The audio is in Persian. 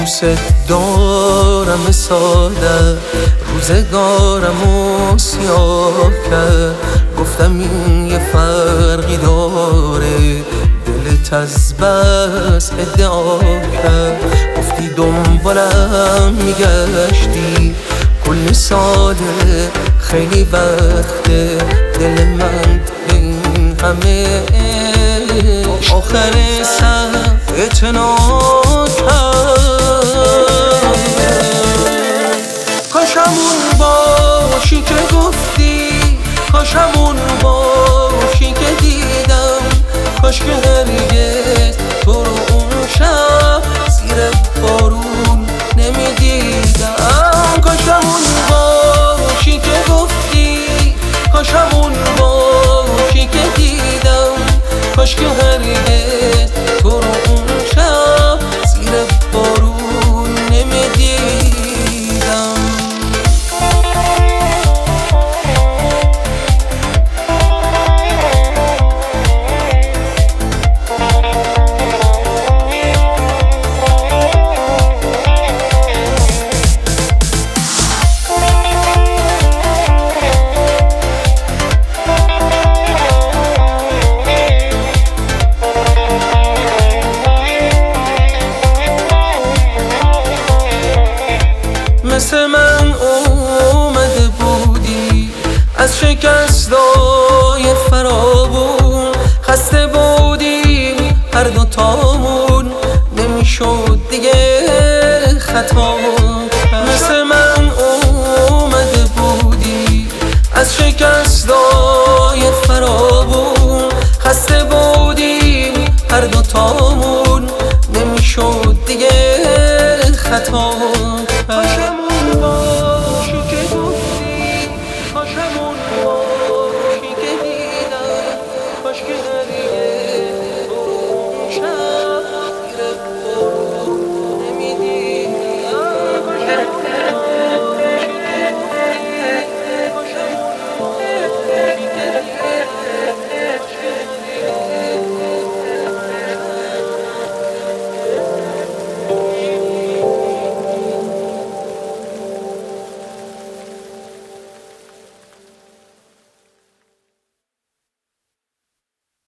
دوست دارم ساده روزگارمو سیاه کرد. گفتم این یه فرقی داره دلت از بس ادعا کرد. گفتی دنبالم میگشتی کل ساله خیلی وقته دل من این همه آخر سر اعتنا کرد. کاش همون باشی که گفتی، کاش همون باشی که دیدم، کاش که هرگز تو رو اون شب زیر بارون نمیدیدم. کاش همون باشی که گفتی، کاش همون باشی که دیدم، کاش که هرگز تو رو اون شب زیر بارون نمیدیدم. مثل من اومده بودی از شکستای فراوون، خسته بودیم هر دوتامون نمیشد دیگه خطا. مثل من اومده بودی از شکستای فراوون، خسته بودیم هر دوتامون نمیشد دیگه خطا.